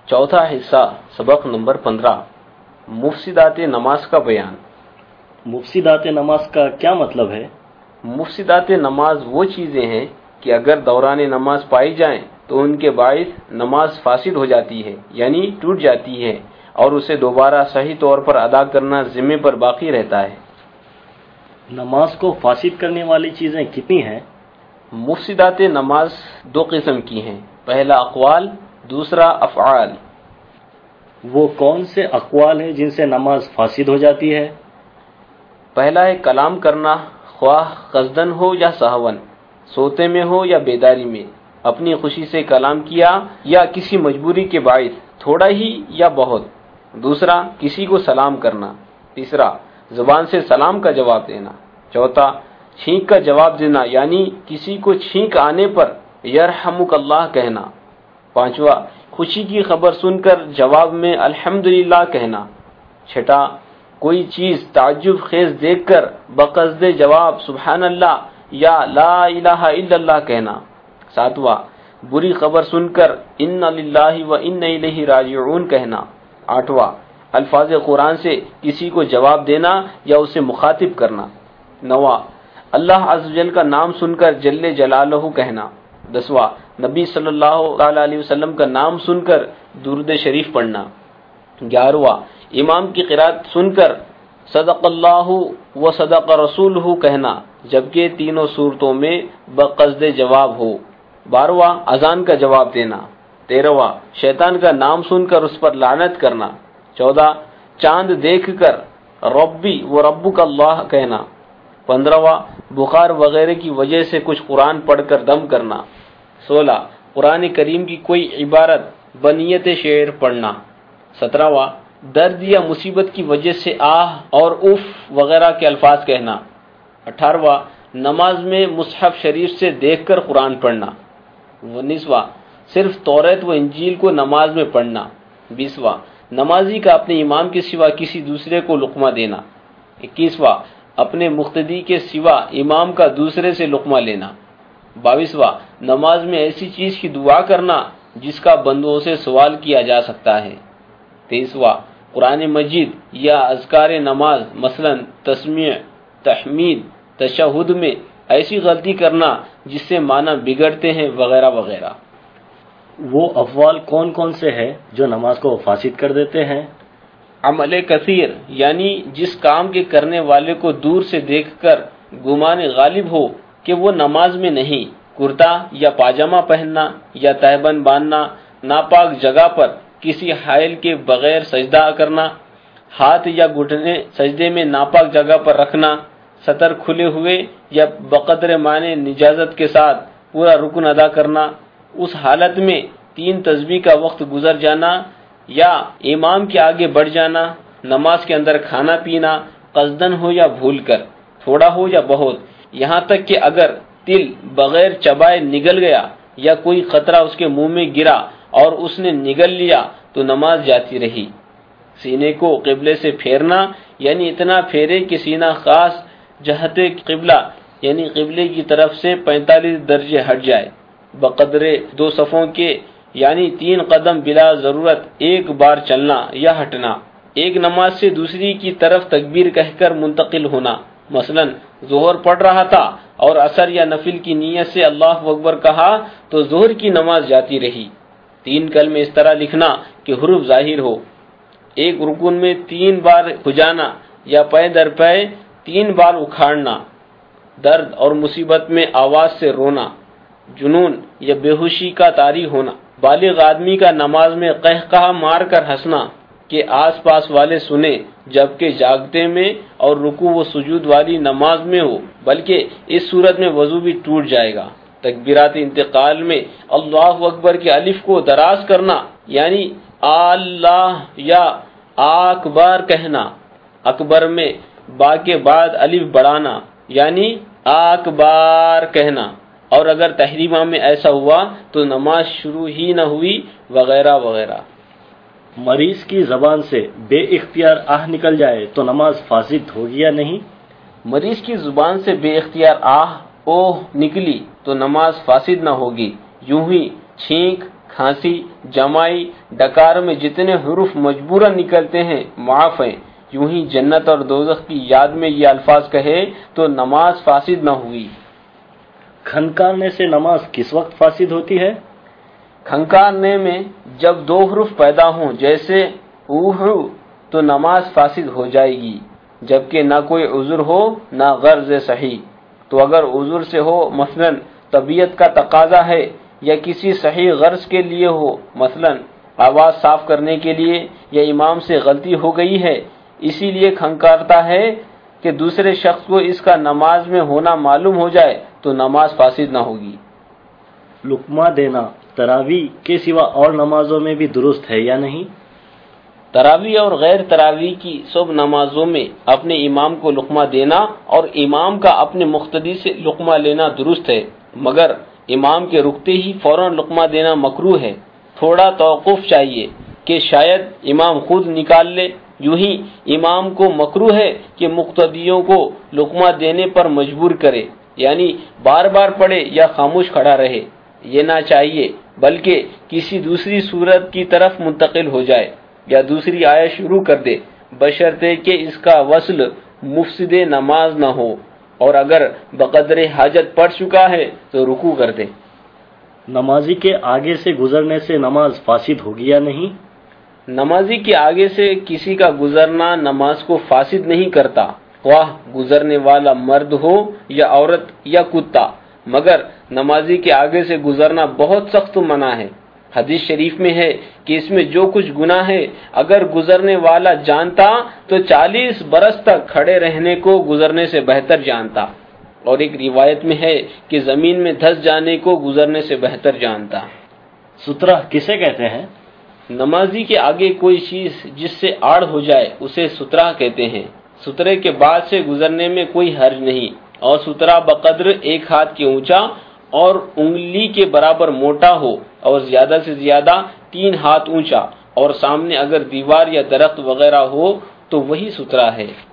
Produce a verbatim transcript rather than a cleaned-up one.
چوتھا حصہ سبق نمبر پندرہ، مفسدات نماز کا بیان۔ مفسدات نماز کا کیا مطلب ہے؟ مفسدات نماز وہ چیزیں ہیں کہ اگر دوران نماز پائی جائیں تو ان کے باعث نماز فاسد ہو جاتی ہے، یعنی ٹوٹ جاتی ہے، اور اسے دوبارہ صحیح طور پر ادا کرنا ذمے پر باقی رہتا ہے۔ نماز کو فاسد کرنے والی چیزیں کتنی ہیں؟ مفسدات نماز دو قسم کی ہیں، پہلا اقوال، دوسرا افعال۔ وہ کون سے اقوال ہیں جن سے نماز فاسد ہو جاتی ہے؟ پہلا ہے کلام کرنا، خواہ قصدن ہو یا سہون، سوتے میں ہو یا بیداری میں، اپنی خوشی سے کلام کیا یا کسی مجبوری کے باعث، تھوڑا ہی یا بہت۔ دوسرا کسی کو سلام کرنا۔ تیسرا زبان سے سلام کا جواب دینا۔ چوتھا چھینک کا جواب دینا، یعنی کسی کو چھینک آنے پر یرحمک اللہ کہنا۔ پانچواں خوشی کی خبر سن کر جواب میں الحمدللہ کہنا۔ چھٹا کوئی چیز تعجب خیز دیکھ کر بقصد جواب سبحان اللہ یا لا الہ الا اللہ کہنا۔ ساتواں بری خبر سن کر ان للہ و انا الیہ راجعون کہنا۔ آٹھواں الفاظ قرآن سے کسی کو جواب دینا یا اسے مخاطب کرنا۔ نواں اللہ عز و جل کا نام سن کر جل جلالہ کہنا۔ دسواں نبی صلی اللہ تعالی علیہ وسلم کا نام سن کر درود شریف پڑھنا۔ گیارہواں امام کی قرات سن کر صدق اللہ و صدق رسولہ کہنا، جبکہ تینوں صورتوں میں بقصد جواب ہو۔ بارہواں اذان کا جواب دینا۔ تیرہواں شیطان کا نام سن کر اس پر لعنت کرنا۔ چودہ چاند دیکھ کر ربی و ربک اللہ کہنا۔ پندرہواں بخار وغیرہ کی وجہ سے کچھ قرآن پڑھ کر دم کرنا۔ سولہ قرآن کریم کی کوئی عبارت بنیت شعر پڑھنا۔ سترہواں درد یا مصیبت کی وجہ سے آہ اور اف وغیرہ کے الفاظ کہنا۔ اٹھارہواں نماز میں مصحف شریف سے دیکھ کر قرآن پڑھنا۔ انیسواں صرف توریت و انجیل کو نماز میں پڑھنا۔ بیسواں نمازی کا اپنے امام کے سوا کسی دوسرے کو لقمہ دینا۔ اکیسواں اپنے مقتدی کے سوا امام کا دوسرے سے لقمہ لینا۔ بائیسواں نماز میں ایسی چیز کی دعا کرنا جس کا بندوں سے سوال کیا جا سکتا ہے۔ تیئیسواں قرآن مجید یا اذکار نماز مثلا تسمیع، تحمید، تشہد میں ایسی غلطی کرنا جس سے معنی بگڑتے ہیں وغیرہ وغیرہ۔ وہ افعال کون کون سے ہیں جو نماز کو فاسد کر دیتے ہیں؟ عمل کثیر، یعنی جس کام کے کرنے والے کو دور سے دیکھ کر گمان غالب ہو کہ وہ نماز میں نہیں، کرتا یا پاجامہ پہننا یا تہبند باندھنا، ناپاک جگہ پر کسی حائل کے بغیر سجدہ کرنا، ہاتھ یا گھٹنے سجدے میں ناپاک جگہ پر رکھنا، سطر کھلے ہوئے یا بقدر معنی نجازت کے ساتھ پورا رکن ادا کرنا، اس حالت میں تین تسبیح کا وقت گزر جانا یا امام کے آگے بڑھ جانا، نماز کے اندر کھانا پینا، قصدن ہو یا بھول کر، تھوڑا ہو یا بہت، یہاں تک کہ اگر تل بغیر چبائے نگل گیا یا کوئی قطرہ اس کے منہ میں گرا اور اس نے نگل لیا تو نماز جاتی رہی۔ سینے کو قبلے سے پھیرنا، یعنی اتنا پھیرے کہ سینہ خاص جہت قبلہ یعنی قبلے کی طرف سے پینتالیس درجے ہٹ جائے، بقدر دو صفوں کے، یعنی تین قدم بلا ضرورت ایک بار چلنا یا ہٹنا۔ ایک نماز سے دوسری کی طرف تکبیر کہہ کر منتقل ہونا، مثلا ظہر پڑھ رہا تھا اور عصر یا نفل کی نیت سے اللہ اکبر کہا تو ظہر کی نماز جاتی رہی۔ تین کلمے اس طرح لکھنا کہ حروف ظاہر ہو۔ ایک رکن میں تین بار کھجانا یا پے در پے تین بار اکھاڑنا۔ درد اور مصیبت میں آواز سے رونا، جنون یا بے ہوشی کا طاری ہونا۔ بالغ آدمی کا نماز میں قہقہہ مار کر ہنسنا کہ آس پاس والے سنیں، جبکہ جاگتے میں اور رکوع و سجود والی نماز میں ہو، بلکہ اس صورت میں وضو بھی ٹوٹ جائے گا۔ تکبیرات انتقال میں اللہ اکبر کے الف کو دراز کرنا، یعنی اللہ یا اکبر کہنا، اکبر میں با کے بعد الف بڑھانا، یعنی اکبر کہنا، اور اگر تحریمہ میں ایسا ہوا تو نماز شروع ہی نہ ہوئی وغیرہ وغیرہ۔ مریض کی زبان سے بے اختیار آہ نکل جائے تو نماز فاسد ہوگی یا نہیں؟ مریض کی زبان سے بے اختیار آہ اوہ نکلی تو نماز فاسد نہ ہوگی، یوں ہی چھینک، کھانسی، جمائی، ڈکار میں جتنے حروف مجبورا نکلتے ہیں معاف ہیں، یوں ہی جنت اور دوزخ کی یاد میں یہ الفاظ کہے تو نماز فاسد نہ ہوئی۔ کھنکارنے سے نماز کس وقت فاسد ہوتی ہے؟ کھنکارنے میں جب دو حروف پیدا ہوں جیسے اوہ تو نماز فاسد ہو جائے گی، جبکہ نہ کوئی عذر ہو نہ غرض صحیح۔ تو اگر عذر سے ہو، مثلا طبیعت کا تقاضا ہے، یا کسی صحیح غرض کے لیے ہو، مثلا آواز صاف کرنے کے لیے، یا امام سے غلطی ہو گئی ہے اسی لیے کھنکارتا ہے کہ دوسرے شخص کو اس کا نماز میں ہونا معلوم ہو جائے تو نماز فاسد نہ ہوگی۔ لقمہ دینا تراویح کے سوا اور نمازوں میں بھی درست ہے یا نہیں؟ تراویح اور غیر تراویح کی سب نمازوں میں اپنے امام کو لقمہ دینا اور امام کا اپنے مقتدی سے لقمہ لینا درست ہے، مگر امام کے رکتے ہی فوراً لقمہ دینا مکروہ ہے۔ تھوڑا توقف چاہیے کہ شاید امام خود نکال لے۔ یوں ہی امام کو مکروہ ہے کہ مقتدیوں کو لقمہ دینے پر مجبور کرے، یعنی بار بار پڑھے یا خاموش کھڑا رہے، یہ نہ چاہیے، بلکہ کسی دوسری صورت کی طرف منتقل ہو جائے یا دوسری آیت شروع کر دے، بشرطے کہ اس کا وصل مفسد نماز نہ ہو، اور اگر بقدر حاجت پڑھ چکا ہے تو رکوع کر دے۔ نمازی کے آگے سے گزرنے سے نماز فاسد ہوگی یا نہیں؟ نمازی کے آگے سے کسی کا گزرنا نماز کو فاسد نہیں کرتا، خواہ گزرنے والا مرد ہو یا عورت یا کتا، مگر نمازی کے آگے سے گزرنا بہت سخت منع ہے۔ حدیث شریف میں ہے کہ اس میں جو کچھ گناہ ہے اگر گزرنے والا جانتا تو چالیس برس تک کھڑے رہنے کو گزرنے سے بہتر جانتا، اور ایک روایت میں ہے کہ زمین میں دھس جانے کو گزرنے سے بہتر جانتا۔ سترہ کسے کہتے ہیں؟ نمازی کے آگے کوئی چیز جس سے آڑ ہو جائے اسے سترہ کہتے ہیں۔ سترے کے بعد سے گزرنے میں کوئی حرج نہیں، اور سترہ بقدر ایک ہاتھ کے اونچا اور انگلی کے برابر موٹا ہو، اور زیادہ سے زیادہ تین ہاتھ اونچا، اور سامنے اگر دیوار یا درخت وغیرہ ہو تو وہی سترہ ہے۔